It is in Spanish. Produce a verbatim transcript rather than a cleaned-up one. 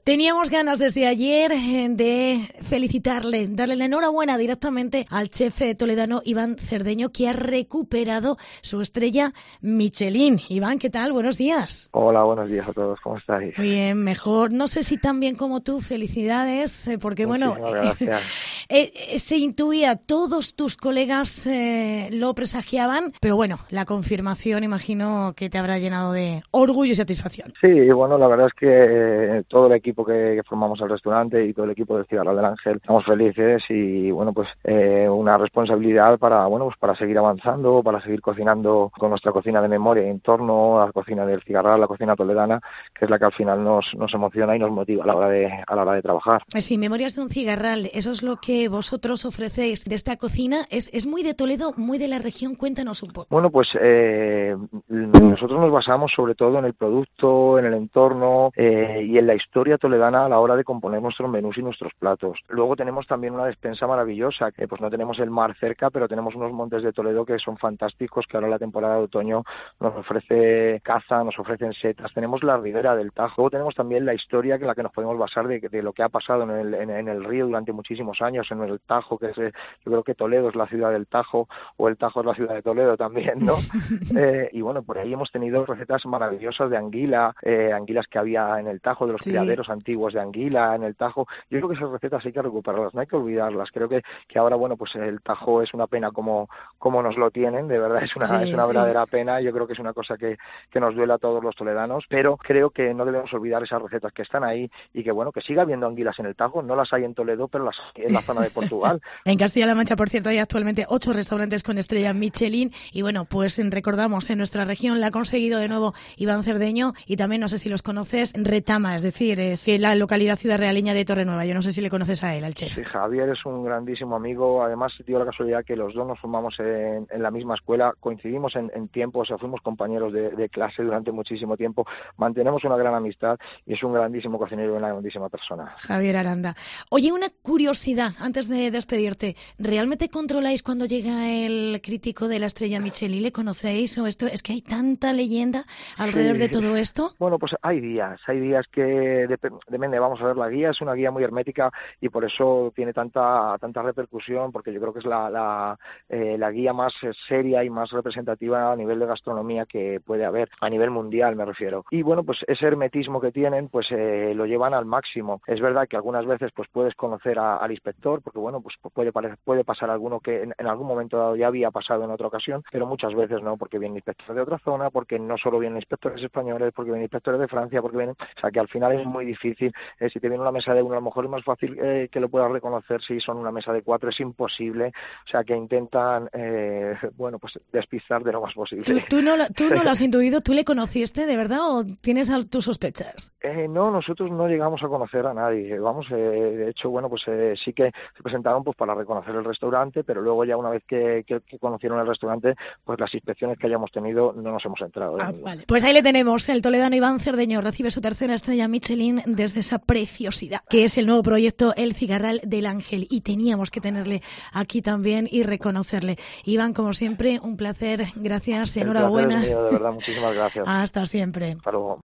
Teníamos ganas desde ayer de felicitarle, darle la enhorabuena directamente al chef toledano Iván Cerdeño, que ha recuperado su estrella Michelin. Iván, ¿qué tal? Buenos días. Hola, buenos días a todos. ¿Cómo estáis? Bien, mejor. No sé si tan bien como tú. Felicidades, porque Muchísimas bueno, gracias. eh, eh, se intuía, todos tus colegas eh, lo presagiaban, pero bueno, la confirmación imagino que te habrá llenado de orgullo y satisfacción. Sí, bueno, la verdad es que eh, todo el equipo que, que formamos el restaurante y todo el equipo del Cigarral del Ángel estamos felices y bueno, pues eh, una responsabilidad para bueno, pues para seguir avanzando, para seguir cocinando con nuestra cocina de memoria en torno a la cocina del Cigarral, la cocina toledana, que es la que al final nos, nos emociona y nos motiva a la hora de a la hora de trabajar. Sí, Memorias de un Cigarral, eso es lo que vosotros ofrecéis de esta cocina. Es, es muy de Toledo, muy de la región. Cuéntanos un poco. Bueno, pues eh, nosotros nos basamos sobre todo en el producto, en el entorno eh, y en la historia toledana a la hora de componer nuestros menús y nuestros platos. Luego tenemos también una despensa maravillosa, que pues no tenemos el mar cerca, pero tenemos unos montes de Toledo que son fantásticos, que ahora en la temporada de otoño nos ofrece caza, nos ofrecen setas. Tenemos la ribera del Tajo. Luego tenemos también la historia en la que nos podemos basar de, de lo que ha pasado en el, en, en el río durante muchísimos años, en el Tajo, que es, yo creo que Toledo es la ciudad del Tajo, o el Tajo es la ciudad de Toledo también, ¿no? eh, y bueno, por ahí hemos tenido recetas maravillosas de anguila, eh, anguilas que había en el Tajo, de los Sí. criaderos antiguos de anguila en el Tajo. Yo creo que esas recetas hay que recuperarlas, no hay que olvidarlas. Creo que, que ahora, bueno, pues el Tajo es una pena como, como nos lo tienen, de verdad es una, Sí, es una sí. verdadera pena. Yo creo que es una cosa que, que nos duele a todos los toledanos, pero creo que no debemos olvidar esas recetas que están ahí y que, bueno, que siga habiendo anguilas en el Tajo. No las hay en Toledo, pero las hay en la zona de Portugal. En Castilla-La Mancha, por cierto, hay actualmente ocho restaurantes con estrella Michelin y bueno, pues recordamos, en nuestra región la ha conseguido de nuevo Iván Cerdeño y también, no sé si los conoces, Retama, es decir, es la localidad ciudad realeña de Torrenueva. Yo no sé si le conoces a él, al chef. Sí, Javier es un grandísimo amigo, además dio la casualidad que los dos nos formamos en, en la misma escuela, coincidimos en, en tiempo, o sea, fuimos compañeros de, de clase durante muchísimo tiempo, mantenemos una gran amistad y es un grandísimo cocinero y una grandísima persona. Javier Aranda. Oye, una curiosidad antes de despedirte, ¿realmente controláis cuando llega el crítico de la estrella Michelin? ¿Le conocéis o esto? Es que hay tanta leyenda alrededor Sí. de todo esto. Bueno, pues hay días, hay días que dep- depende, vamos a ver, la guía es una guía muy hermética y por eso tiene tanta tanta repercusión, porque yo creo que es la la, eh, la guía más seria y más representativa a nivel de gastronomía que puede haber, a nivel mundial me refiero. Y bueno, pues ese hermetismo que tienen, pues eh, lo llevan al máximo. Es verdad que algunas veces pues puedes conocer a, al inspector, porque bueno, pues puede parecer, puede pasar alguno que en, en algún momento dado ya había pasado en otra ocasión, pero muchas veces no, porque viene inspector de otra zona, porque no solo vienen inspectores españoles, porque vienen inspectores de Francia, porque vienen, o sea que al final es muy difícil. Eh, si te viene una mesa de uno, a lo mejor es más fácil eh, que lo puedas reconocer. Si son una mesa de cuatro es imposible, o sea que intentan, eh, bueno, pues despistar de lo más posible. ¿Tú, tú, no, lo- ¿Tú no lo has intuido? ¿Tú le conociste de verdad o tienes al- tus sospechas? Eh, no, nosotros no llegamos a conocer a nadie, vamos, eh, de hecho, bueno, pues eh, sí que se presentaron pues para reconocer el restaurante, pero luego ya una vez que, que, que conocieron el restaurante, pues las inspecciones que hayamos tenido no nos hemos enterado de Ah, ninguna. vale. Pues ahí le tenemos, el toledano Iván Cerdeño recibe su tercera estrella Michelin desde esa preciosidad, que es el nuevo proyecto El Cigarral del Ángel, y teníamos que tenerle aquí también y reconocerle. Iván, como siempre, un placer, gracias, El enhorabuena. placer es mío, de verdad, muchísimas gracias. Hasta siempre. Hasta luego.